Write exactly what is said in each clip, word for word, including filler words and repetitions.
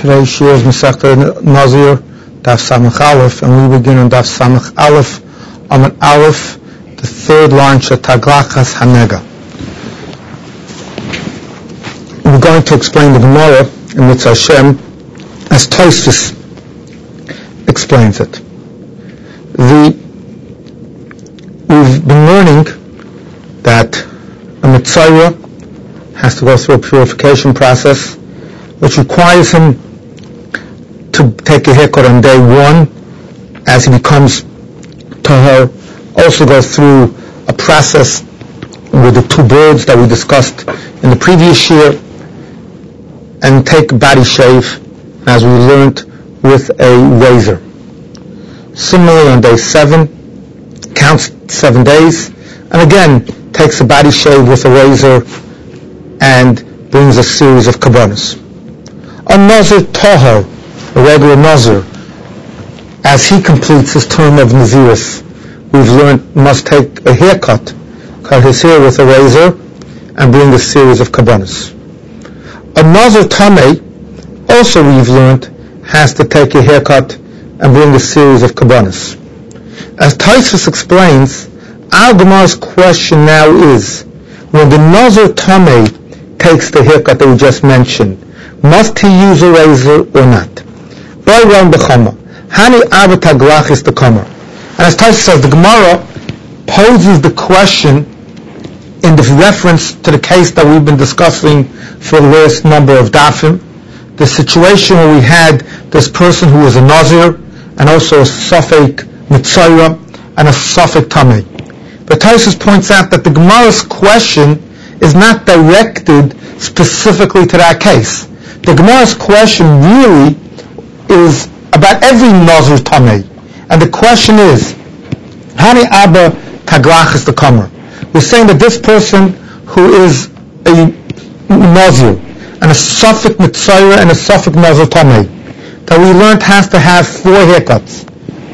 Today's shir is Masechta Nazir, Daf Samach Aleph, and we begin on Daf Samach Aleph, Amud Aleph, the third line, Shetaglachas Hanega. We're going to explain the Gemara in Mitzvah Hashem as Tosfos explains it. The, we've been learning that a Mitzvah has to go through a purification process, which requires him to take a haircut on day one as he becomes tahor. Also go through a process with the two birds that we discussed in the previous year, and take a body shave, as we learned, with a razor. Similarly, on day seven, counts seven days, and again takes a body shave with a razor and brings a series of kabbanas. A nazir tahor, a regular nazir, as he completes his term of nazirus, we've learned must take a haircut, cut his hair with a razor, and bring a series of kabbanas. A nazir tamei, also we've learned, has to take a haircut and bring a series of kabbanas. As Tosfos explains, our Gemara's question now is, when the nazir tamei takes the haircut that we just mentioned, must he use a razor or not? And as Tosfos says, the Gemara poses the question in the reference to the case that we've been discussing for the last number of dafim, the situation where we had this person who was a nazir and also a safek mitzayra and a safek tamei. But Tosfos points out that the Gemara's question is not directed specifically to that case. The Gemara's question really is about every nazir tamei, and the question is, Hani Abba Taglachas the Kamer. We're saying that this person who is a nazir and a safek mitzayra and a safek nazir tamei, that we learned has to have four haircuts.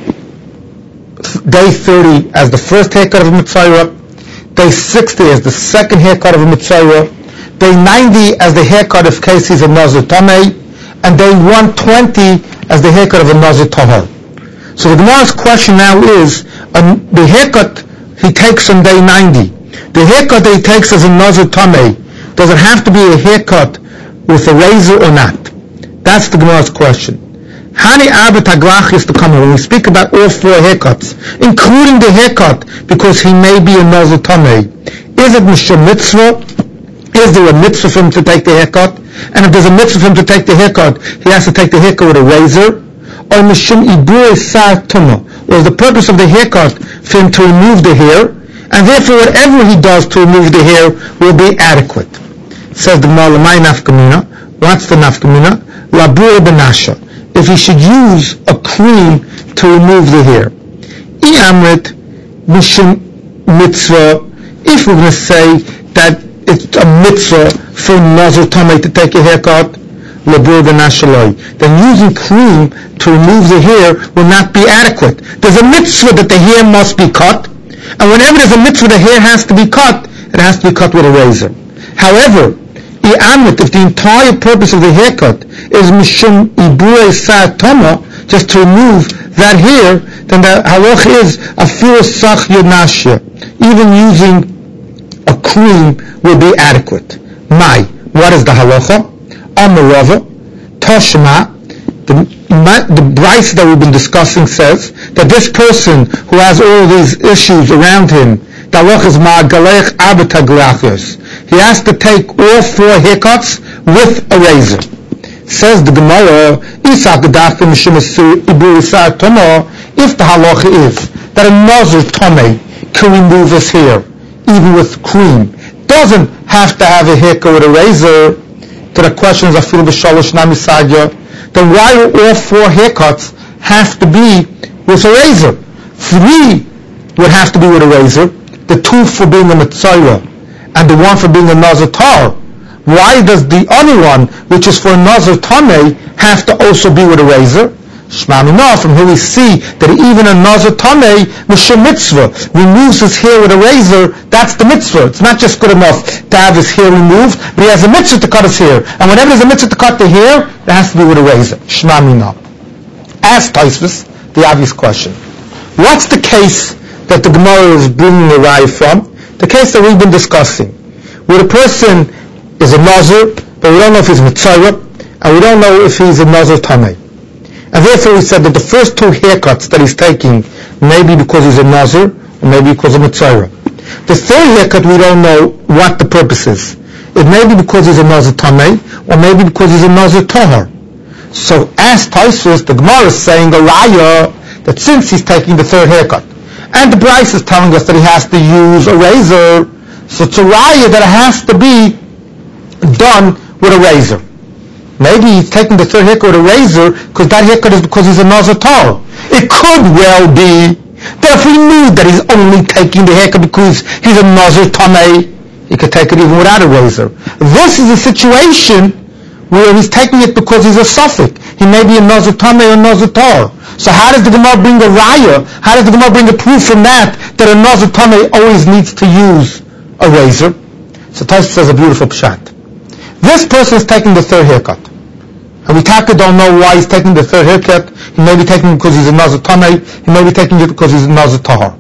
Day thirty as the first haircut of a mitzayra, day sixty as the second haircut of a mitzayra, day ninety as the haircut of case he's a nazir tamei, and day one twenty as the haircut of a nazir tahor. So the Gemara's question now is, um, the haircut he takes on day ninety, the haircut that he takes as a nazir tamei, does it have to be a haircut with a razor or not? That's the Gemara's question. Hani Abba Taglachis to come when we speak about all four haircuts, including the haircut, because he may be a nazir tamei. Is it mishum mitzvah? Is there a mitzvah for him to take the haircut? And if there's a mitzvah for him to take the haircut, he has to take the haircut with a razor? Or mishum ibur sar tuma? Or is the purpose of the haircut for him to remove the hair, and therefore whatever he does to remove the hair will be adequate? Says the Gemara, "Lamai nafkamina." What's the nafkamina? Labur benasha. If he should use a cream to remove the hair. I amrit mishum mitzvah. If we're going to say that it's a mitzvah for nazir tamei to take a haircut, labur benashaloi, then using cream to remove the hair will not be adequate. There's a mitzvah that the hair must be cut, and whenever there's a mitzvah the hair has to be cut, it has to be cut with a razor. However, if the entire purpose of the haircut is mishum ibure sar tama, just to remove that hair, then the halach is afir sach yonashya. Even using a cream will be adequate. Mai, what is the halacha? Amarava, Toshma, the, the Bryce that we've been discussing says that this person who has all these issues around him, the halacha is ma'agalech abataglachos. He has to take all four haircuts with a razor. Says the Gemara, if the halacha is that a nazir tamei can remove his hair, even with cream, doesn't have to have a haircut with a razor, to the questions of Afil b'shalosh namisadya, then why do all four haircuts have to be with a razor? Three would have to be with a razor, the two for being a mitzayra, and the one for being a nazir tahor. Why does the other one, which is for a nazir tamei, have to also be with a razor? Shema Minah, from here we see that even a Nazir Tameh, Mishum Mitzvah, removes his hair with a razor. That's the mitzvah. It's not just good enough to have his hair removed, but he has a mitzvah to cut his hair. And whenever there's a mitzvah to cut the hair, it has to be with a razor. Shema Minah. Ask Tosfos the obvious question. What's the case that the Gemara is bringing a raya from? The case that we've been discussing, where the person is a Nazir, but we don't know if he's Mitzvah, and we don't know if he's a Nazir Tameh. And therefore we said that the first two haircuts that he's taking may be because he's a Nazir, or maybe because of Mitzvah. The third haircut we don't know what the purpose is. It may be because he's a Nazir Tameh, or maybe because he's a Nazir Tahar. So as Tosfos, the Gemara is saying a raya that since he's taking the third haircut, and the Bryce is telling us that he has to use a razor, so it's a raya that it has to be done with a razor. Maybe he's taking the third haircut with a razor because that haircut is because he's a Nazir Tahar. It could well be that if we knew that he's only taking the haircut because he's a Nazir Tameh, he could take it even without a razor. This is a situation where he's taking it because he's a suffix. He may be a Nazir Tameh or a Nazir Tahar. So how does the Gemara bring a raya? How does the Gemara bring a proof from that that a Nazir Tameh always needs to use a razor? So Tosfos says a beautiful pshat. This person is taking the third haircut. And we taka don't know why he's taking the third haircut. He may be taking it because he's a Nazir Tameh. He may be taking it because he's a Nazir Tahar.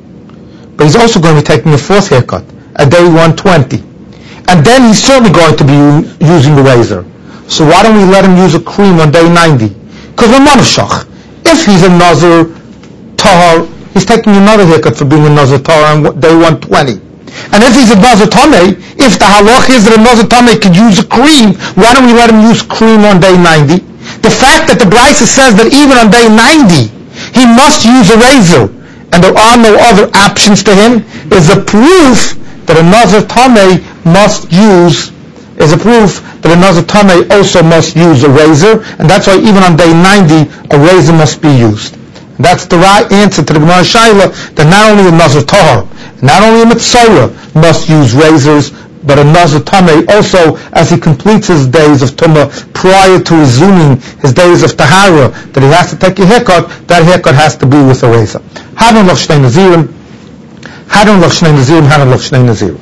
But he's also going to be taking the fourth haircut at day one twenty. And then he's certainly going to be u- using the razor. So why don't we let him use a cream on day ninety? Because we're manavshach. If he's a Nazir Tahar, he's taking another haircut for being a Nazir Tahar on day one twenty. And if he's a Nazir Tameh, if the halach is that a Nazir Tameh could use a cream, why don't we let him use cream on day ninety? The fact that the Brisa says that even on day ninety, he must use a razor, and there are no other options to him, is a proof that a Nazir Tameh must use, is a proof that a Nazir Tameh also must use a razor, and that's why even on day ninety, a razor must be used. And that's the right answer to the Gemara Shaila, that not only a Nazir Tahar, not only a Mitzvah must use razors, but a Nazir Tameh also, as he completes his days of Tumah prior to resuming his days of Tahara, that he has to take a haircut, that haircut has to be with a razor. Hadon lach shnei nazirim, Hadon lach shnei nazirim, Hadon lach shnei nazirim.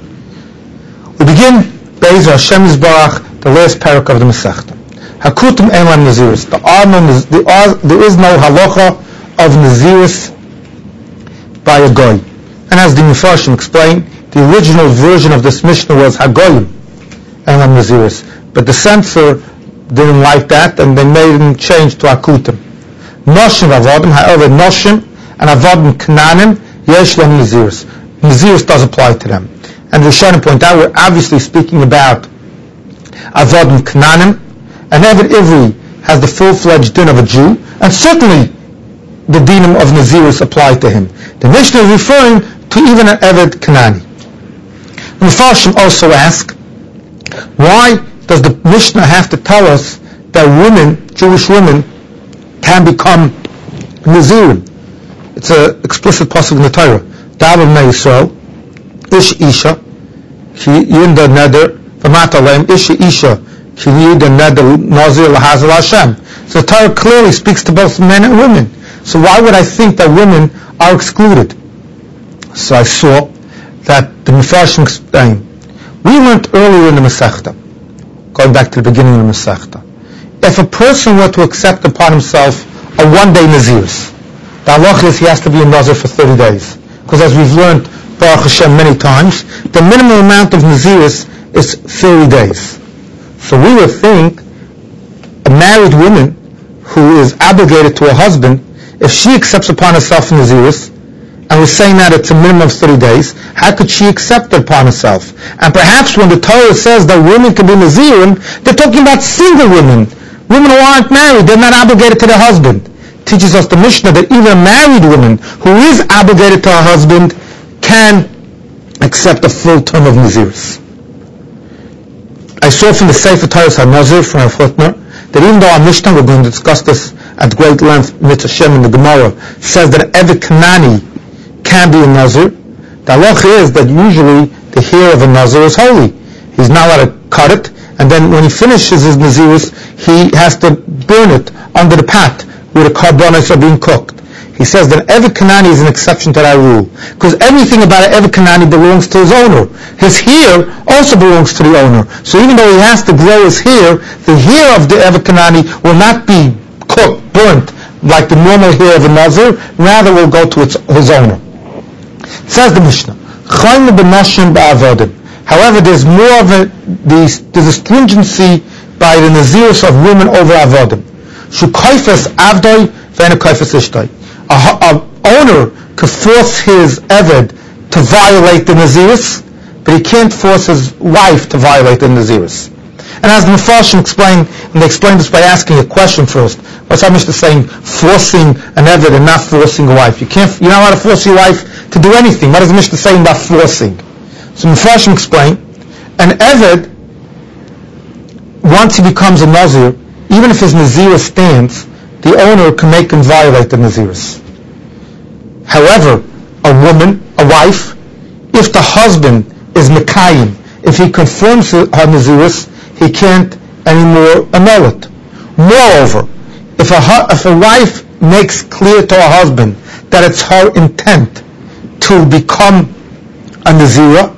We begin Be'ezer Hashem Yisbarach, the last parak of the Masechta. Hakutim ein lam naziris. There is no halacha of naziris by a goy. And as the Mefarshim explained, the original version of this Mishnah was Hagoyim and Lam Naziris. But the censor didn't like that, and they made him change to Akutim. Noshim Avodim, however, Noshim and Avodim Knanim, Yesh Lam Naziris. Naziris does apply to them. And Rishonim point out, we're obviously speaking about Avodim Knanim, and Eved Ivri has the full-fledged din of a Jew, and certainly the dinim of Naziris apply to him. The Mishnah is referring to even an Eved Kanani. The Mefarshim also ask, why does the Mishnah have to tell us that women, Jewish women, can become Nazirim? It's an explicit pasuk in the Torah. Davar bnei Yisrael, Ish Isha, Ki Yinda Neder, V'mata Leim, Ish Isha, Ki Yinda Neder, Nazir L'Hazel Hashem. So the Torah clearly speaks to both men and women. So why would I think that women are excluded? So I saw that the Mefarshim explained. We learned earlier in the Masechta, going back to the beginning of the Masechta, if a person were to accept upon himself a one-day Naziris, the halach is he has to be a Nazir for thirty days. Because as we've learned, Baruch Hashem, many times, the minimum amount of Naziris is thirty days. So we would think a married woman who is obligated to a husband, if she accepts upon herself a Naziris, and we're saying that it's a minimum of thirty days, how could she accept it upon herself? And perhaps when the Torah says that women can be Nazirim, they're talking about single women. Women who aren't married, they're not obligated to their husband. Teaches us the Mishnah that even a married woman who is obligated to her husband can accept a full term of Naziris. I saw from the Sefer Torah HaNazir from Rav Hutner that even though our Mishnah, we're going to discuss this at great length, Mitzvah Shem in the Gemara, says that every Kanani can be a Nazir, the halach is that usually the hair of a Nazir is holy. He's not allowed to cut it, and then when he finishes his Naziris, he has to burn it under the pot where the karbonos are being cooked. He says that Eved Kanani is an exception to that rule, because everything about an Eved Kanani belongs to his owner. His hair also belongs to the owner. So even though he has to grow his hair, the hair of the Eved Kanani will not be cooked, burnt, like the normal hair of a Nazir, rather will go to its, his owner. It says the Mishnah, however, there's more of a, there's a stringency by the Naziris of women over Avodim. Shukaifas Avdoi v'ena kaifas Ishtoi. A owner could force his Eved to violate the Naziris, but he can't force his wife to violate the Naziris. And as the Mefarshim explained, and they explained this by asking a question first. What's our Mishnah saying? Forcing an Eved and not forcing a wife. You can't, you're not allowed to force your wife to do anything. What is the Mishnah saying about forcing? So Mefarshim explained, an Eved, once he becomes a Nazir, even if his Nazirah stands, the owner can make him violate the Naziris. However, a woman, a wife, if the husband is Mekayim, if he confirms her Naziris, he can't anymore annul it. Moreover, if a, if a wife makes clear to her husband that it's her intent to become a Nazirah,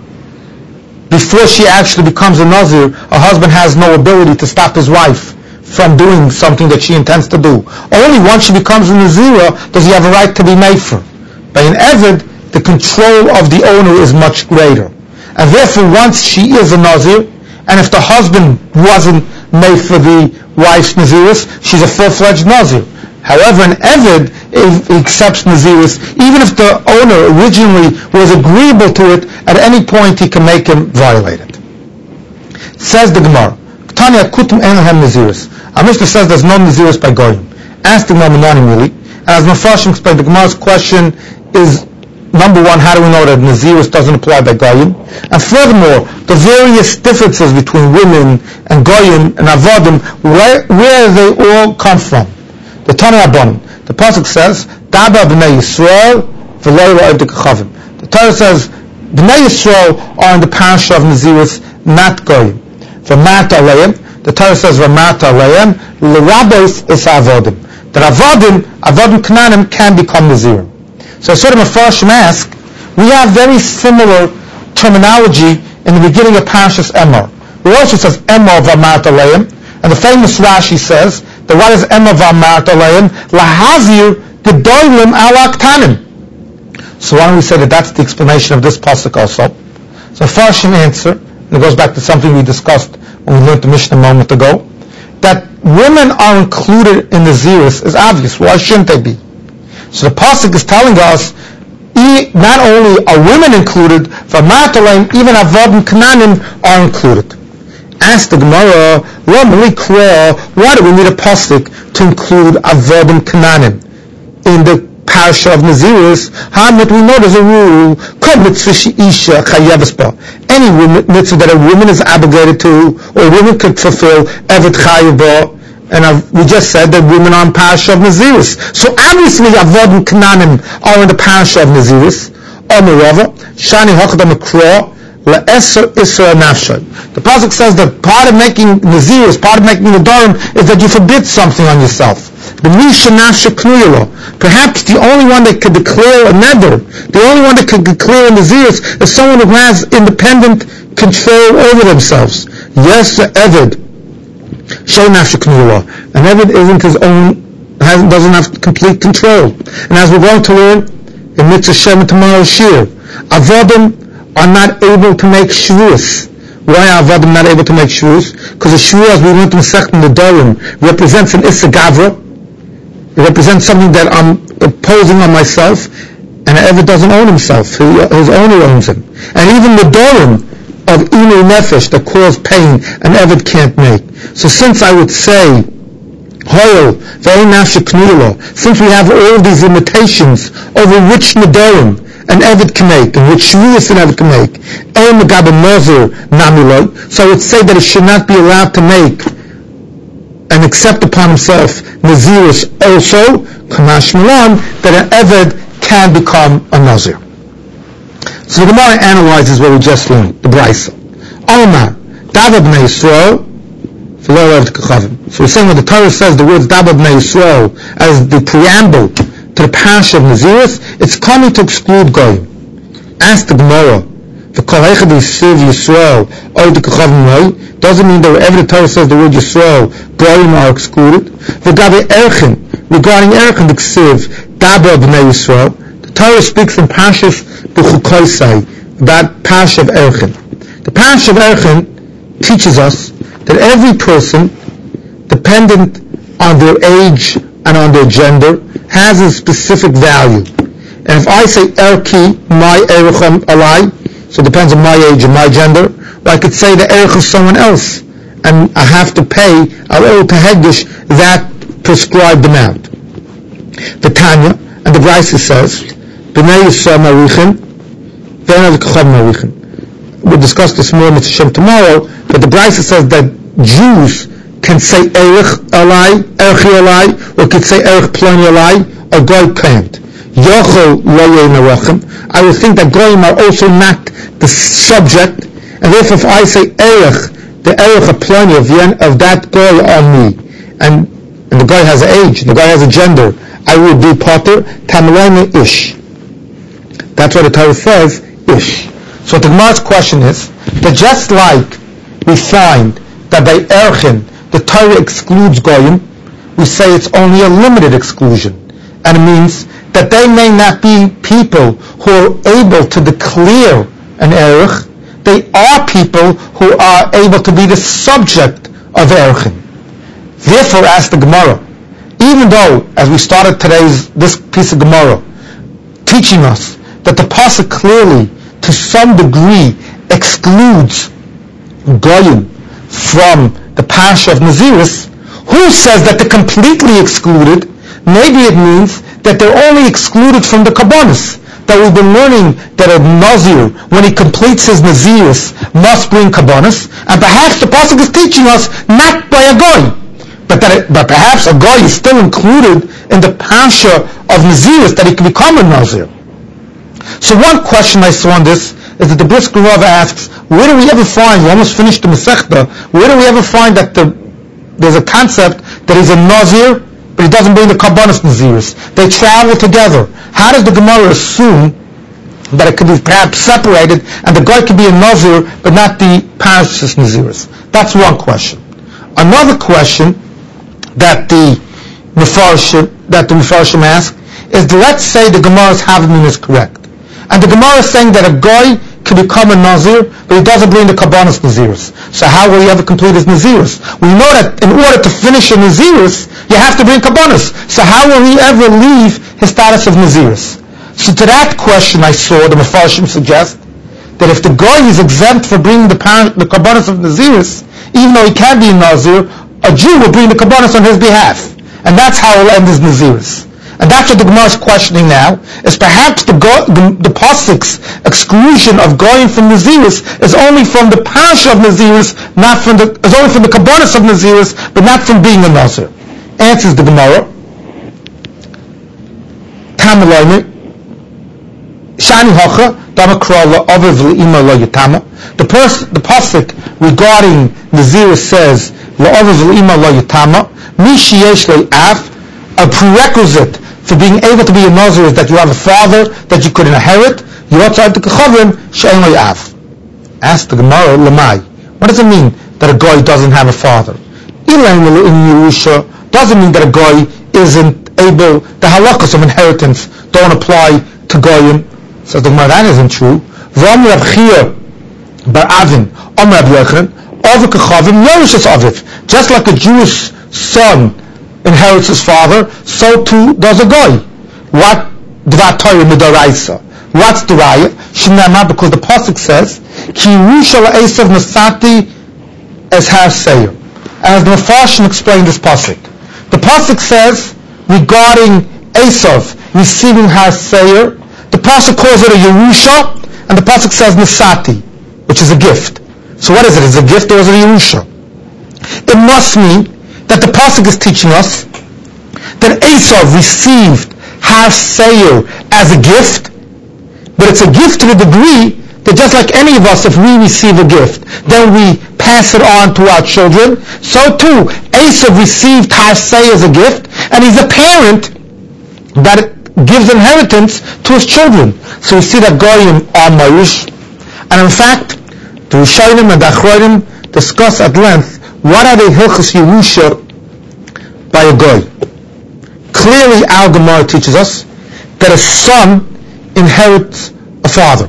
before she actually becomes a Nazir, her husband has no ability to stop his wife from doing something that she intends to do. Only once she becomes a Nazirah does he have a right to be Mefer. By an Eved, the control of the owner is much greater. And therefore, once she is a Nazir, and if the husband wasn't made for the wife's Naziris, she's a full-fledged Nazir. However, an Eved accepts Naziris, even if the owner originally was agreeable to it, at any point he can make him violate it. Says the Gemara, Tanya kutum enhem Naziris. Our Mishnah says there's no Naziris by Goyim. Ask the Gemara Menani, and as Mefarshim explained, the Gemara's question is, number one, how do we know that Naziris doesn't apply by Goyim? And furthermore, the various differences between women and Goyim and Avodim, where, where they all come from. The Tanya Abon, the Pasuk says, Daba b'nei Yisrael v'lo ra'ed k'chavim. The Torah says, B'nei Yisrael are in the parasha of Naziris, not Goyim. V'mat aleim, the Torah says, V'mat aleim, l'rabos is Avodim. That Avodim, Avodim Knanim can become Nazirim. So I sort of Mefarshim ask, we have very similar terminology in the beginning of Parashas Emor. It also says Emor v'amat aleim, and the famous Rashi says that what is Emor v'amat aleim? Lahazir gedolim ala ktanim. So why don't we say that that's the explanation of this pasuk also? So Mefarshim answer, and it goes back to something we discussed when we learned the Mishnah a moment ago, that women are included in the Naziris is obvious. Why shouldn't they be? So the pasuk is telling us, not only are women included, v'matalaim, even avodim knanim are included. Ask the Gemara, why do we need a pasuk to include avodim knanim in the parasha of Naziris? Hamid, we know there's a rule, any mitzvah that a woman is obligated to, or a woman could fulfill, evet chayav. And I've, we just said that women are in parasha of Naziris. So obviously avodim knanim are in the parasha of Naziris. Omerova, shani hachadam akra, la'eser isra nafshay. The pasuk says that part of making Naziris, part of making the Nedarim, is that you forbid something on yourself. The misha nafsha knuyala. Perhaps the only one that could declare a neder, the only one that could declare a Naziris, is someone who has independent control over themselves. Yes, the Eved. Show nafshiknula. An Eved isn't his own, has, doesn't have complete control. And as we're going to learn in Mitzvah Shem tomorrow's Shir, Avodim are not able to make shvuas. Why are Avodim not able to make shvuas? Because the shvuah, as we learned in Masechet Nedarim, represents an Issa Gavra. It represents something that I'm imposing on myself, and an Eved doesn't own himself. His owner owns him. And even the Nedarim of Inu Nefesh that cause pain, an Eved can't make. So since I would say, Hoyel, since we have all these limitations over which Nedarim an Eved can make, and which Shvuas an Eved can make, so I would say that it should not be allowed to make and accept upon himself Naziris also, Kamash Milan, that an Eved can become a Nazir. So the Gemara analyzes what we just learned, the Braisa. Omar, Dava b'nei Yisrael, So we're saying when the Torah says the words Dabar Bnei Yisrael as the preamble to the Parsha of Nazirus, it's coming to exclude Goyim. Ask the Gemara, the Kol Echad Yisiv Yisrael Od Kechavim Roi, doesn't mean that wherever the Torah says the word Yisrael, Goyim are excluded. The Gabi Erchin, regarding Erchin the Ksiv, Dabar Bnei Yisrael, the Torah speaks in Parshas B'chukoisai about Parsha of Erchin. The Parsha of Erchin teaches us that every person, dependent on their age and on their gender, has a specific value. And if I say Erki, my Erecham Alai, so it depends on my age and my gender, or I could say the Erech of someone else, and I have to pay, I'll owe to Hegdish that prescribed amount. The Tanya, and the Brisa says, B'nai Yisrael Marichin, B'nai K'chav Marichin. We'll discuss this more in Mitzvah tomorrow, but the Brisa says that Jews can say Erech Alai, Erchi Alai, or could say Erech Ploni Alai, or Goy can't. Yochel Lo Yein. I would think that Goyim are also not the subject, and therefore if I say Erech, the Erech of Ploni of, of that Goy on me, and, and the guy has an age, the guy has a gender, I would be Potter, Tamlayne Ish. That's what the Torah says, Ish. So the Gemara's question is, that just like we find that by Erchin, the Torah excludes Goyim, we say it's only a limited exclusion. And it means that they may not be people who are able to declare an Erech, they are people who are able to be the subject of Erchin. Therefore, ask the Gemara, even though, as we started today's, this piece of Gemara, teaching us that the Pasuk clearly, to some degree, excludes Goyim from the Parsha of Nazirus, who says that they're completely excluded? Maybe it means that they're only excluded from the Kabbanis. That we've been learning that a Nazir, when he completes his Nazirus, must bring Kabbanis, and perhaps the Pasuk is teaching us not by a Goy, but that it, but perhaps a Goy is still included in the Parsha of Nazirus, that he can become a Nazir. So one question I saw on this is that the Brisker Rava asks, where do we ever find, we almost finished the Masechta, where do we ever find that the, there's a concept that he's a Nazir, but he doesn't bring the Kabbanis Nazirus? They travel together. How does the Gemara assume that it could be perhaps separated, and the guy could be a Nazir, but not the Parashas Nazirus? That's one question. Another question that the Mefarshim, that the Mefarshim ask, is, let's say the Gemara's Havamim is correct. And the Gemara is saying that a guy can become a Nazir, but he doesn't bring the Kabbanis Nazirus. So how will he ever complete his Nazirus? We know that in order to finish a Nazirus, you have to bring Kabbanis. So how will he ever leave his status of Nazirus? So to that question I saw, the Mefarshim suggest that if the guy is exempt for bringing the, the Kabbanis of Nazirus, even though he can be a Nazir, a Jew will bring the Kabbanis on his behalf. And that's how he'll end his Nazirus. And that's what the Gemara is questioning now, is perhaps the go, the, the Pasuk's exclusion of going from Nazirus is only from the Parsha of Nazirus, not from the, is only from the Kabbanis of Nazirus, but not from being a Nazir. Answers the Gemara. Tamalayne, Shani Hocha, Dama Krala, Aviv L'ima Lo Yitama. The pers- the Pasuk regarding Nazirus says, L'Aviv L'ima Lo Yitama, Mi Sheyesh Le'af, a prerequisite for being able to be a Nazir is that you have a father that you could inherit. You outside the Kechavim she'en lo yav. Ask the Gemara, Lamai. What does it mean that a guy doesn't have a father? Ilain in Yerusha doesn't mean that a guy isn't able. The halachas of inheritance don't apply to goyim. Says the Gemara, that isn't true. V'am Rab Chia bar Avin, Om Rab Yochanan, Aviv Kechavim Yerusha's Aviv. Just like a Jewish son inherits his father, so too does a guy. What Dvar Torah Midoraisa? What's the raya? Shinama, because the pasuk says, Ki Yerusha Esav Nasati as Haseir. As the Mefarshim explained this pasuk, the pasuk says regarding Esav receiving Haseir, the pasuk calls it a Yerusha, and the pasuk says Nasati, which is a gift. So what is it? Is it a gift or is it a Yerusha? It must mean that the pasuk is teaching us that Esav received Har Seir as a gift, but it's a gift to the degree that just like any of us, if we receive a gift, then we pass it on to our children. So too, Esav received Harsei as a gift, and he's a parent that gives inheritance to his children. So we see that Goyim are Moirish. And in fact, the Rishonim and the Achronim discuss at length what are the Hilchos Yerusha by a Goy. Clearly, our Gemara teaches us that a son inherits a father.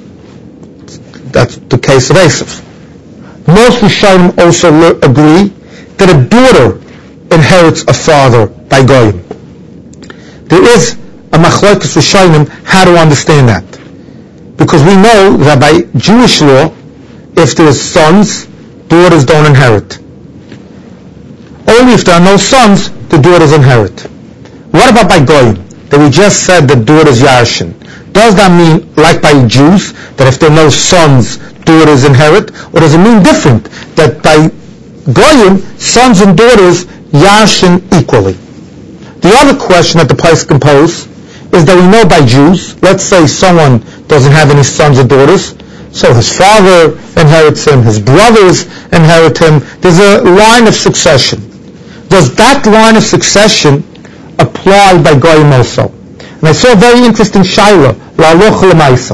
That's the case of Esav. Most Rishonim also agree that a daughter inherits a father by Goyim. There is a machlokes Rishonim how to understand that, because we know that by Jewish law, if there's sons, daughters don't inherit. Only if there are no sons, the daughters inherit. What about by Goyim? That we just said that daughters Yarshin. Does that mean, like by Jews, that if there are no sons, daughters inherit? Or does it mean different? That by Goyim, sons and daughters Yarshin equally? The other question that the Pais can pose is that we know by Jews, let's say someone doesn't have any sons or daughters, so his father inherits him, his brothers inherit him, there's a line of succession. Does that line of succession apply by Goyim also? And I saw a very interesting shaila, la'aloch l'maisa.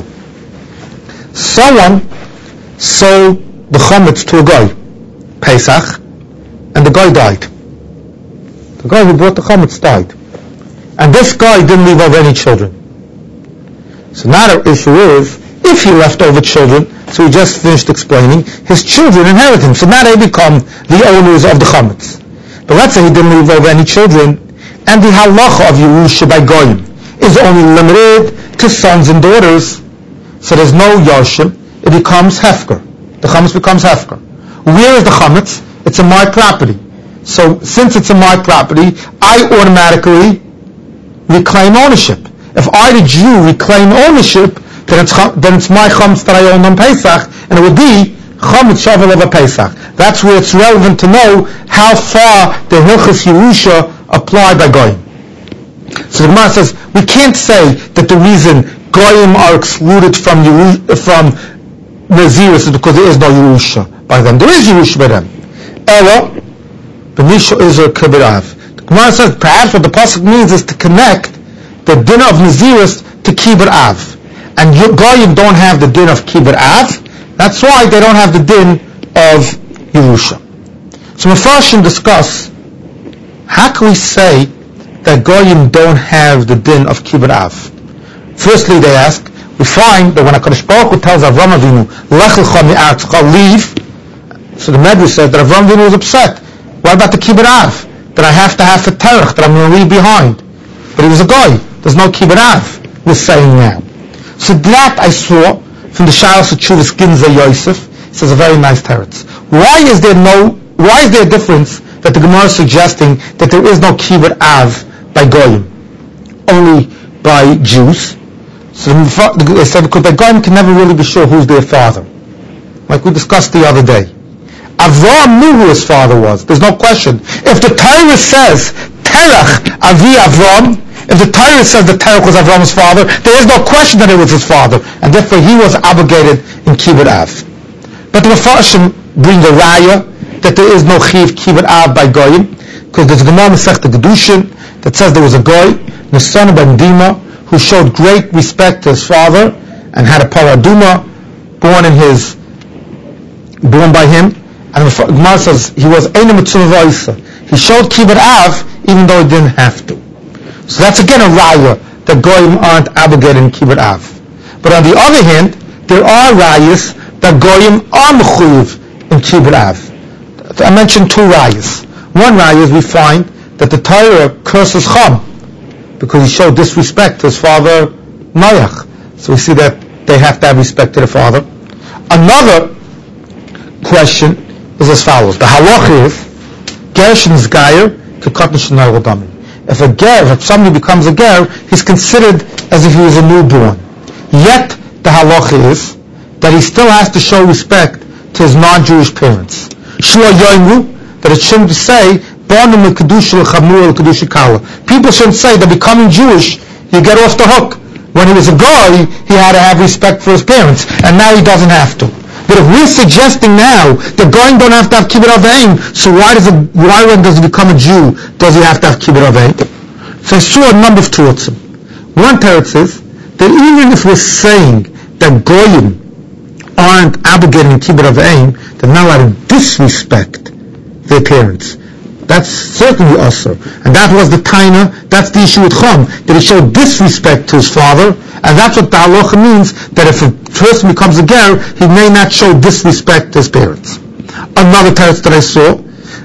Someone sold the chametz to a guy, Pesach, and the guy died. The guy who brought the chametz died. And this guy didn't leave over any children. So now the issue is, if he left over children, so we just finished explaining, his children inherit him. So now they become the owners of the chametz. But let's say he didn't leave over any children, and the halacha of Yerusha by Goyim is only limited to sons and daughters, so there's no Yarshim, it becomes Hefker. The chametz becomes Hefker. Where is the chametz? It's a my property. So since it's a my property, I automatically reclaim ownership. If I, the Jew, reclaim ownership, then it's, then it's my chametz that I own on Pesach, and it would be chametz shavel of a Pesach. That's where it's relevant to know how far the Hilchos Yerusha apply by Goyim. So the Gemara says, we can't say that the reason Goyim are excluded from Yeru- from Nazirus is because there is no Yerusha by them. There is Yerusha by them. Ela, Benisha Israel Kibirav. The Gemara says, perhaps what the pasuk means is to connect the din of Nazirus to Kibbur Av. And Goyim don't have the din of Kibbur Av. That's why they don't have the din of Yerusha. So Mefarshim discuss, how can we say that Goyim don't have the din of Kibbur Av? Firstly, they ask, we find that when HaKadosh Baruch Hu tells Avram Avinu, Lech lecha mi'aretzecha, leave, so the Medrash says that Avram Avinu was upset. What about the Kibbur Av? That I have to have a terech, that I'm going to leave behind. But he was a guy. There's no Kibbur Av, we're saying now. So that I saw from the Shalos Tshuvas Ginza Yosef. It says a very nice teretz. Why is there no, why is there a difference that the Gemara is suggesting that there is no Kibbur Av by Goyim, only by Jews? So they said because by Goyim can never really be sure who's their father. Like we discussed the other day. Avram knew who his father was. There's no question. If the Torah says, Terach Avi Avram, if the Torah says that Terach was Avram's father, there is no question that it was his father, and therefore he was obligated in Kibbur Av. But the Mefarshim bring a raya that there is no Chiv Kibbur Av by Goyim, because there's a Gemara Masechta Gedushin that says there was a Goy, Nisan ben Dima, who showed great respect to his father and had a paraduma born in his, born by him. And the Gemara says he was Eina Mitzvah V'Isa. He showed Kibbur Av even though he didn't have to. So that's again a raya that Goyim aren't obligated in Kibbur Av. But on the other hand, there are rayas that Goyim are mechuyev in Kibbur Av. I mentioned two rayas. One raya is we find that the Torah curses Cham because he showed disrespect to his father Mayach. So we see that they have to have respect to the father. Another question is as follows. The halach is Gershon's Gayer Kekatan Shnei Damin. If a ger, if somebody becomes a ger, he's considered as if he was a newborn. Yet the halacha is that he still has to show respect to his non-Jewish parents. Shlo yoimru, that it shouldn't say People shouldn't say that becoming Jewish, you get off the hook. when he was a guy, he had to have respect for his parents, and now he doesn't have to. But if we're suggesting now that going don't have to have kibbud aveim, so why does it, why when does he become a Jew, does he have to have kibbud aveim? So I saw a number of terutzim. One teretz is that even if we're saying that goyim aren't obligated in kibbud aveim, they're not allowed to disrespect their parents. That's certainly usher. And that was the taina, that's the issue with Chum, that he showed disrespect to his father, and that's what the halacha means, that if a person becomes a ger, he may not show disrespect to his parents. Another teretz that I saw,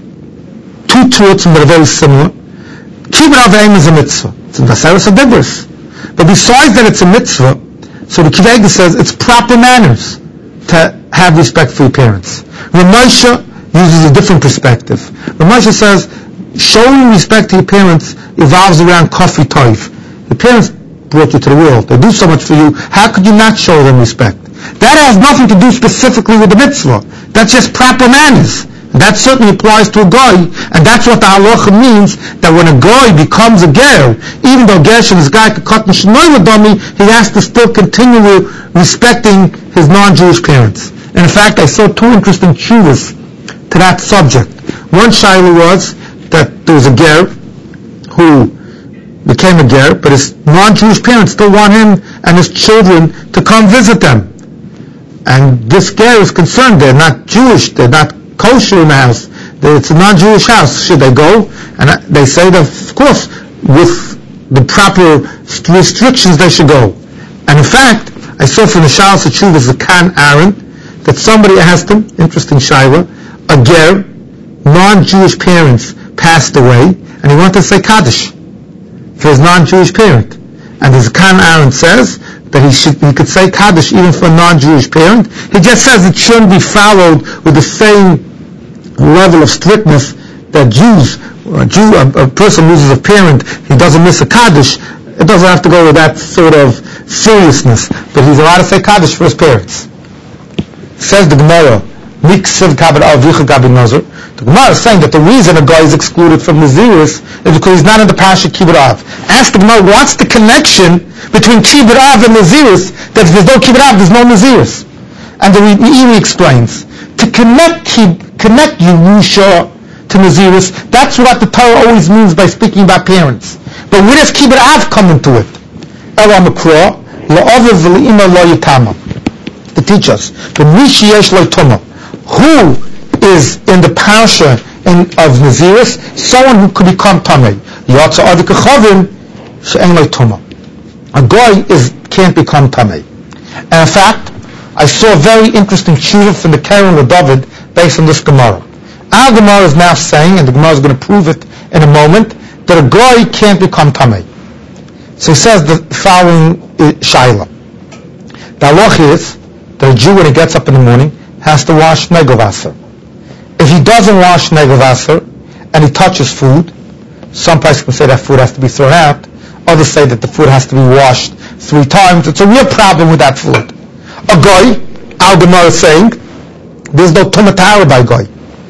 two terutzim that are very similar. Kibbud aveim is a mitzvah. It's in Vaseres HaDibros. But besides that it's a mitzvah, so the Kivega says it's proper manners to have respect for your parents. Ramosha uses a different perspective. Ramosha says showing respect to your parents evolves around kofi toiv. Your parents brought you to the world. They do so much for you. How could you not show them respect? That has nothing to do specifically with the mitzvah. That's just proper manners. That certainly applies to a guy, and that's what the halacha means, that when a guy becomes a ger, even though Gershon is guy katan shnoy l'dami, he has to still continue respecting his non-Jewish parents. And in fact, I saw two interesting tshuvas to that subject. One shaila was that there was a ger who became a ger, but his non-Jewish parents still want him and his children to come visit them. And this ger is concerned, they're not Jewish, they're not kosher in the house, it's a non-Jewish house, should they go? And they say that of course with the proper restrictions they should go. And in fact, I saw from the Shalos HaTshuvas the Kan Aaron that somebody asked him, interesting shaila, a ger, non-Jewish parents passed away, and he wanted to say Kaddish for his non-Jewish parent. And as Kan Aaron says that he should, he could say Kaddish even for a non-Jewish parent. He just says it shouldn't be followed with the same level of strictness that Jews, a Jew, a, a person loses a parent, he doesn't miss a Kaddish. It doesn't have to go with that sort of seriousness, but he's allowed to say Kaddish for his parents. Says the Gemara, Miksiv kabed avicha kabed nazar. The Gemara is saying that the reason a guy is excluded from the Nazirus is because he's not in the Pasha Kibbud Av. Ask the Gemara, what's the connection between Kibbud Av and Nazirus? That if there's no Kibbud Av, there's no Nazirus. And the Re'iri explains, to connect connect Yerusha to Nazirus, that's what the Torah always means by speaking about parents. But where does Kibbud Av come into it? Ela Makra, La'aviv v'le'ima lo yitama. To teach us, the Mishi Yesh Lo Tuma, who is in the Parsha in, of Nazirus, someone who could become Tamei. Yatsa Adik Chavim She'en Lo Tuma. A guy is can't become Tamei. And in fact, I saw a very interesting tshuva from the Keren LeDavid based on this Gemara. Our Gemara is now saying, and the Gemara is going to prove it in a moment, that a guy can't become Tamei. So he says the following shaila. The halach is that a Jew, when he gets up in the morning, has to wash negavasser. If he doesn't wash negavasser and he touches food, some people can say that food has to be thrown out. Others say that the food has to be washed three times. It's a real problem with that food. A guy, Al Gemara is saying, there's no Tumah Tahara by guy.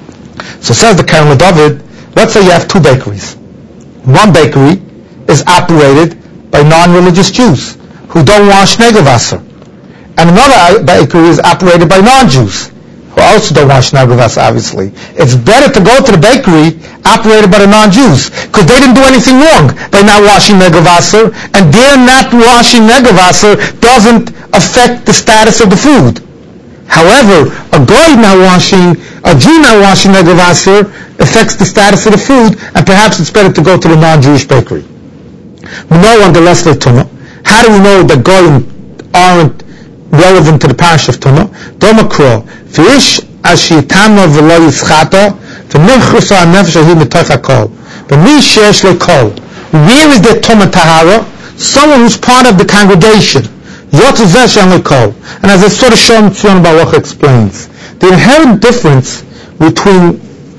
So says the Keren LeDavid, let's say you have two bakeries. One bakery is operated by non-religious Jews who don't wash negavasser. And another bakery is operated by non-Jews who also don't wash negavasser, obviously. It's better to go to the bakery operated by the non-Jews because they didn't do anything wrong by not washing negavasser, and their not washing negavasser doesn't affect the status of the food. However, a guy not washing, a Jew not washing negavasser affects the status of the food, and perhaps it's better to go to the non-Jewish bakery. We know on the Leslie Tumah. How do we know that goyim aren't relevant to the parish of Tumah? Domakro, v'ish ashitama v'lo yitzchata, v'nechrusa ha'nefesh ahi mitoch ha'kol. V'mi shesh le'kol. Where is the Tumah Tahara? Someone who's part of the congregation. Yotzeh shem le'kol. And as I sort of shown Tzion Baruch explains, the inherent difference between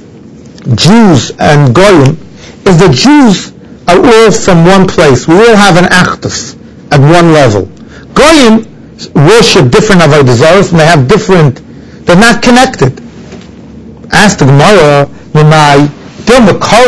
Jews and goyim is that Jews are all from one place. We all have an achdus at one level. Goyim worship different avodah zarot, and they have different, they're not connected. Ask the Gemara,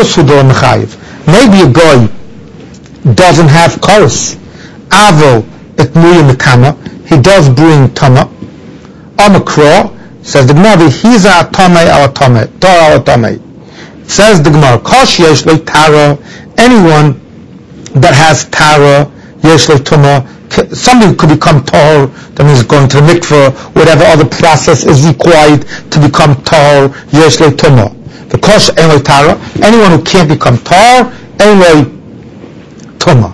maybe a guy doesn't have kos, avo it muya mitama. He does bring tama. Amakra, says the Gemara, he's a tame al tame, tar al tame. Says the Gemara, kosh yesh le tara, anyone that has tara, yesh le tuma, somebody could become tar, that means going to the mikveh, whatever other process is required to become tar, yesh le tuma. The kosh en le tara, anyone who can't become tar, en le tuma.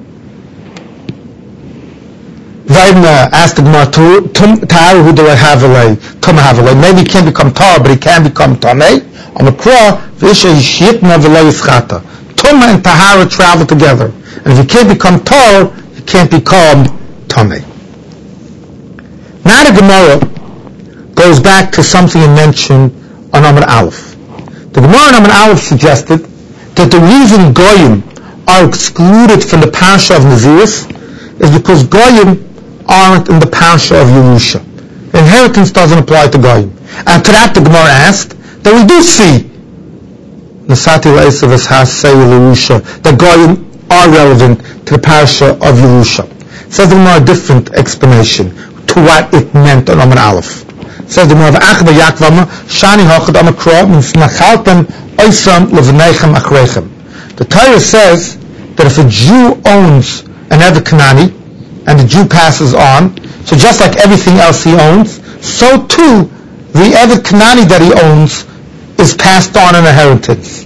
Vaidna asked the Gemara, Tar, who do I have a lay? Tuma have a lay. Maybe he can't become Tar, but he can become Tameh. On the Kra, Visha Yishitna V'lay Yischata. Tuma and Tahara travel together. And if he can't become Tar, he can't become Tameh. Now the Gemara goes back to something he mentioned on Amud Aleph. The Gemara on Amud Aleph suggested that the reason Goyim are excluded from the Parasha of Nazirus is because Goyim aren't in the Parasha of Yerusha. Inheritance doesn't apply to Goyim. And to that the Gemara asked that we do see Nasati L'Esav has say Yerusha, that Goyim are relevant to the Parasha of Yerusha. Says the Gemara a different explanation to what it meant on Amud Aleph. Says the Gemara, Achba Yakvama, Shani Hachad Amakra, means Nachaltem Oisam Levenechem Achrechem. The Torah says that if a Jew owns an Eved Kanani, and the Jew passes on, so just like everything else he owns, so too the Eved Kanani that he owns is passed on in inheritance.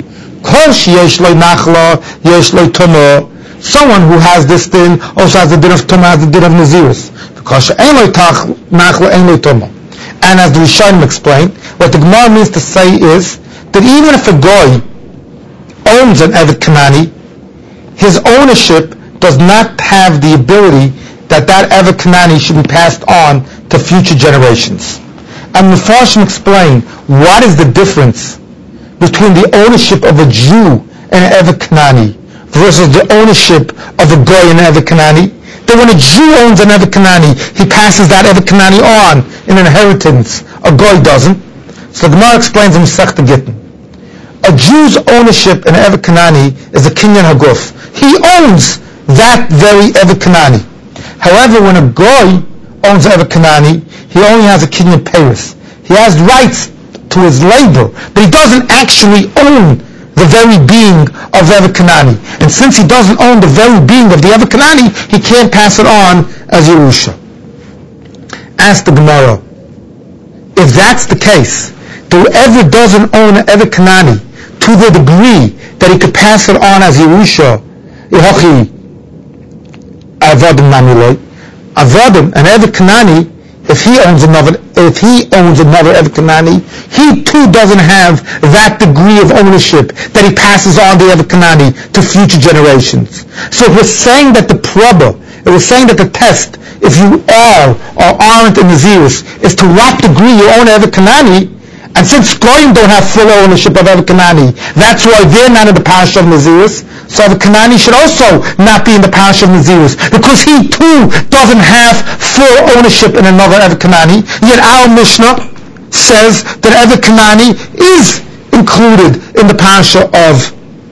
Someone who has this din also has the din of Tumah, has the din of Nazirus. And as the Rishonim explained, what the Gemara means to say is that even if a Goy owns an Eved Kanani, his ownership does not have the ability that that Eved Kanani should be passed on to future generations. And Mefarshim explain what is the difference between the ownership of a Jew and an Eved Kanani versus the ownership of a Goy and an Eved Kanani. That when a Jew owns an Eved Kanani, he passes that Eved Kanani on in inheritance. A Goy doesn't. So the Gemara explains in Masechta Gittin. A Jew's ownership in Eved Kanani is a Kinyan Haguf. He owns that very Eved Kanani. However, when a Goy owns Eved Kanani, he only has a Kinyan Paris. He has rights to his labor, but he doesn't actually own the very being of Eved Kanani. And since he doesn't own the very being of the Eved Kanani, he can't pass it on as Yerusha. Ask the Gemara, if that's the case, whoever doesn't own an Eved Kanani to the degree that he could pass it on as Yerusha, Yehochi Avodim Namiloi, Avodim, an Eved Kanani, if he owns another, if he owns another Eved Kanani, he too doesn't have that degree of ownership that he passes on the Eved Kanani to future generations. So if we're saying that the probah, if we're saying that the test, if you are or aren't in Nazirus, is to what degree you own Eved Kanani, and since Goyim don't have full ownership of Eved Kanani, that's why they're not in the Parasha of Nazirus. So Eved Kanani should also not be in the Parasha of Nazirus, because he too doesn't have full ownership in another Eved Kanani. Yet our Mishnah says that Eved Kanani is included in the Parasha of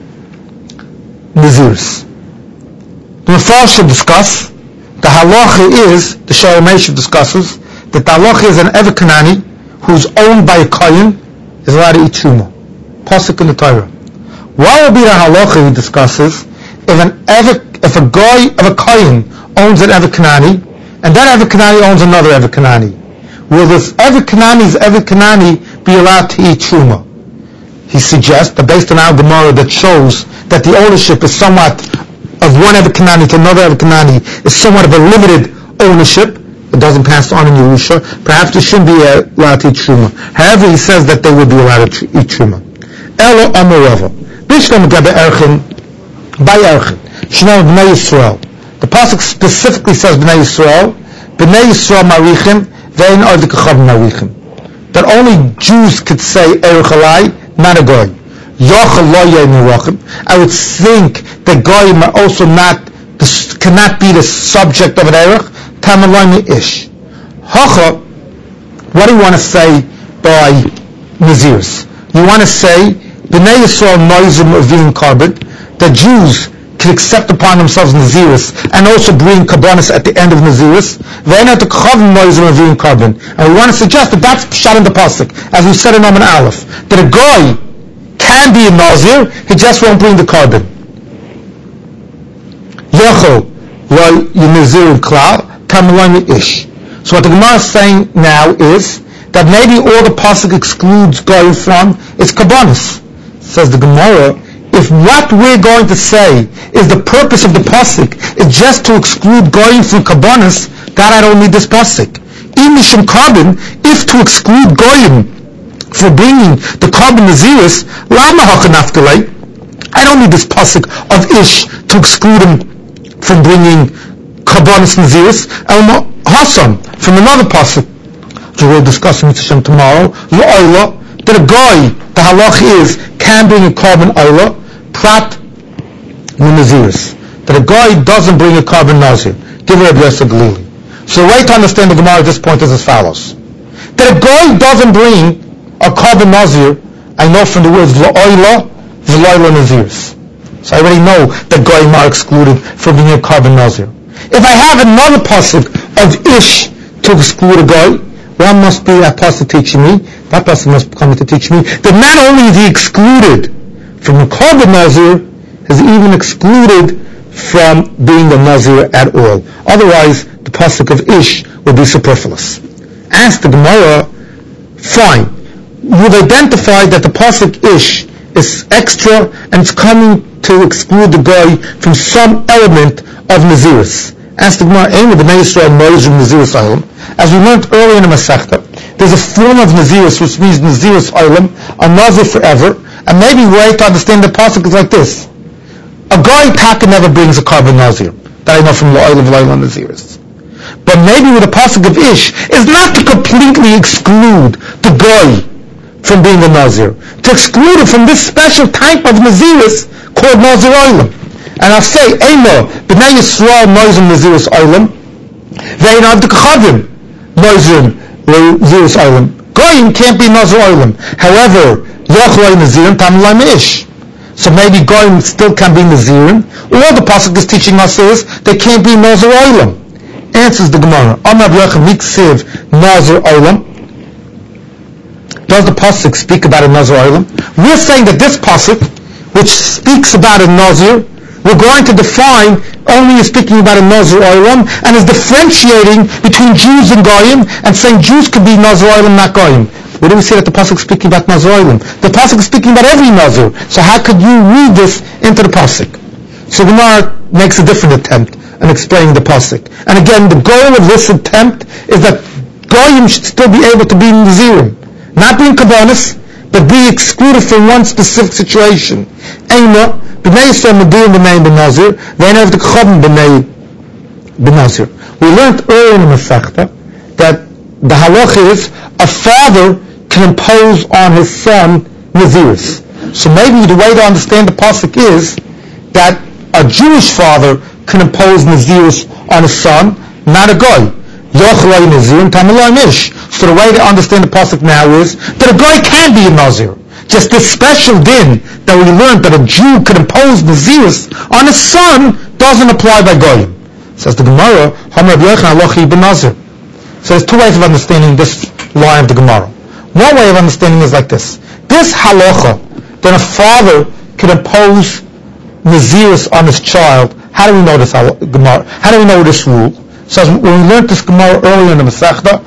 Nazirus. The Mefarshim discuss, the halacha is, the Sharamesh discusses, that the halacha is an Eved Kanani who's owned by a kohen is allowed to eat truma. Pasuk in the Torah. What will be the halacha he discusses if an Eved, if a guy of a kohen owns an Eved Kanani and that Eved Kanani owns another Eved Kanani? Will this Eved Kanani's Eved Kanani be allowed to eat truma? He suggests that based on our Gemara that shows that the ownership is somewhat of one Eved Kanani to another Eved Kanani is somewhat of a limited ownership. It doesn't pass on in Yerusha. Perhaps they shouldn't be allowed to eat truma. However, he says that they would be allowed to eat truma. Elo Amorova. Bishlam Gabe Erchin, by Erchin. Shno Bnei Yisrael. The pasuk specifically says Bnei Yisrael. Bnei Yisrael Marichim, Vein Ardikachav Marichim. That only Jews could say Erech Alai, not a Goy. Yochel Lo Yei Mirachim. I would think that Goyim are also not, cannot be the subject of an Erech. Tamalani ish. Hacha, what do you want to say by Nazirus? You want to say Bnei Yisrael Noizim Avim Karbid, the Jews can accept upon themselves Naziris and also bring Kabbanis at the end of Naziris. And we want to suggest that that's shot in the pasuk, as we said in Omen Aleph, that a guy can be a Nazir, he just won't bring the carbon. So what the Gemara is saying now is that maybe all the pasuk excludes going from is Kabbanis. Says the Gemara, if what we're going to say is the purpose of the pasuk is just to exclude going from Kabbanis, that I don't need this pasuk. Imishim carbon, if to exclude goyim for bringing the carbon Naziris, lama hachanaftalei, I don't need this pasuk of ish to exclude him from bringing Kabbanis Naziris, elma hasam, from another pasuk, which we'll discuss in Hashem tomorrow, la'oila, that a guy, the halach is, can bring a carbon oila, prat Naziris. That a guy doesn't bring a carbon Nazir. Give her a Yosef Galili. So the way to understand the Gemara at this point is as follows. That a guy doesn't bring a carbon Nazir, I know from the words V'oila, V'loila Naziris. So I already know that goyim are excluded from being a carbon Nazir. If I have another pasuk of ish to exclude a guy, what must be that pasuk teaching me? That pasuk must come to teach me that not only is he excluded from a carbon Nazir, is even excluded from being a Nazir at all. Otherwise, the pasuk of ish would be superfluous. Ask the Gemara, fine. We've identified that the pasuk ish is extra and it's coming to exclude the guy from some element of Naziris. Ask the Gemara, aim of the Bnei Yisrael Moshe Naziris Olam. As we learned earlier in the Masechta, there's a form of Naziris which means Naziris Olam, a Nazir forever, and maybe the way to understand the pasuk is like this. A guy taka never brings a carbon Nazir, that I know from La'oil of La'oil Naziris. But maybe with the pasuk of ish is not to completely exclude the guy from being a Nazir, to exclude it from this special type of Naziris called Nazir Olam. And I'll say, Eino, B'nai Yisrael Nazir Naziris Olam, Ve'ina D'Kachavim Nazir Naziris Olam. Goyim can't be Nazir Olam. However, Yochloi Nazirim Tam Lam Ish. So maybe Goyim still can be Nazirim. All the pasuk is teaching us is they can't be Nazir Olam. Answers the Gemara. Amar B'Yochem Miksiv Nazir Olam. Does the pasuk speak about a Nazir Olam? We're saying that this pasuk, which speaks about a Nazir, we're going to define only as speaking about a Nazir Olam and is differentiating between Jews and Goyim and saying Jews could be Nazir Olam, not Goyim. Where do we see that the pasuk is speaking about Nazir Olam? The pasuk is speaking about every Nazir. So how could you read this into the pasuk? So Gemara makes a different attempt in explaining the pasuk. And again, the goal of this attempt is that Goyim should still be able to be Nazirim. Not being Kabbanis, but be excluded from one specific situation. Eina, B'nai Yisrael Medurim B'nai B'nazir, Ve'enav D'Kachavim B'nai B'nazir. We learned earlier in the Masechta that the halach is a father can impose on his son Naziris. So maybe the way to understand the pasuk is that a Jewish father can impose Naziris on his son, not a guy. Yochloi Nazirim Tam Ish. So the way to understand the pasuk now is that a guy can be a Nazir. Just this special din that we learned that a Jew could impose Naziris on his son doesn't apply by goyim. Says the Gemara, Hamar B'Yochem Alochi B'Nazir. So there's two ways of understanding this line of the Gemara. One way of understanding is like this. This halacha, that a father can impose Naziris on his child, how do we know this Gemara? How do we know this rule? So when we learned this Gemara earlier in the Masechta,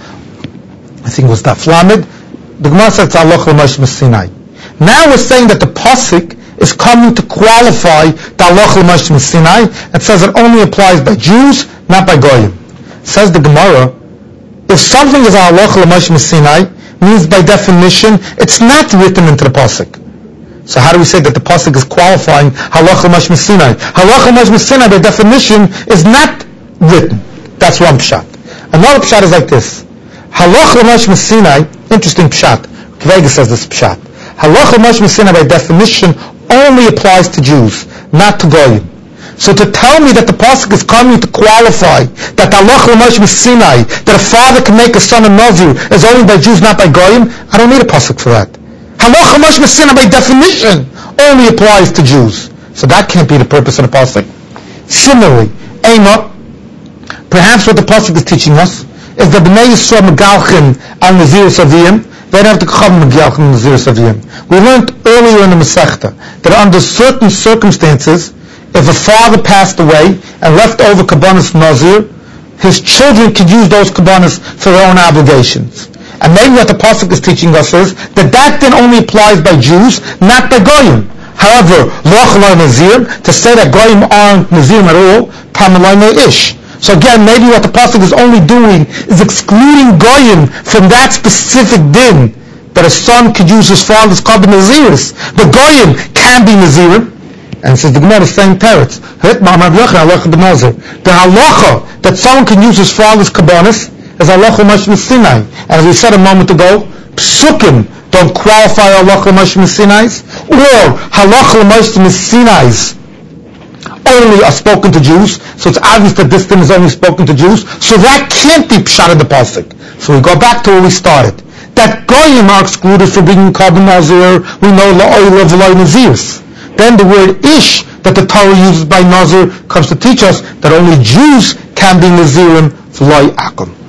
I think it was Daf Lamed, the Gemara said it's halacha l'Moshe Sinai. Now we're saying that the pasuk is coming to qualify the halacha l'Moshe Sinai. It says it only applies by Jews, not by Goyim. Says the Gemara, if something is a halacha l'Moshe Sinai, means by definition it's not written into the pasuk. So how do we say that the pasuk is qualifying halacha l'Moshe Sinai? Halacha l'Moshe Sinai by definition is not written. That's one pshat. Another pshat is like this. Halacha l'Moshe Sinai, interesting pshat. Kvega says this pshat. Halacha l'Moshe Sinai by definition only applies to Jews, not to Goyim. So to tell me that the pasuk is coming to qualify that halacha l'Moshe Sinai, that a father can make a son a Nazir, is only by Jews, not by Goyim, I don't need a pasuk for that. Halacha l'Moshe Sinai by definition only applies to Jews, So that can't be the purpose of the pasuk. Similarly, Ema, perhaps what the pasuk is teaching us is that Bnei Yisrael megalchin al Nazirus Aviyim. They don't have to come megalchin al Nazirus Aviyim. We learned earlier in the Masechta that under certain circumstances, if a father passed away and left over kabbanis nazir, his children could use those kabbanis for their own obligations. And maybe what the pasuk is teaching us is that that then only applies by Jews, not by goyim. However, loch lo nazir, to say that goyim aren't nazirim at all, tamalai ish. So again, maybe what the pasuk is only doing is excluding goyim from that specific din, that a son could use his father's kabban naziris, but goyim can be nazirim. And says the Gemara, same teretz. The halacha that someone can use his father's kabbanis is halacha mashma Sinai. And as we said a moment ago, psukim don't qualify halacha mashma Sinai's, or halacha mashma Sinai's only are spoken to Jews. So it's obvious that this thing is only spoken to Jews. So that can't be pshat in the pasuk. So we go back to where we started. That goyim are excluded for bringing kabban nazir. We know la'oy v'loy nazirs. Then the word ish that the Torah uses by nazir comes to teach us that only Jews can be nazirim v'loy akum.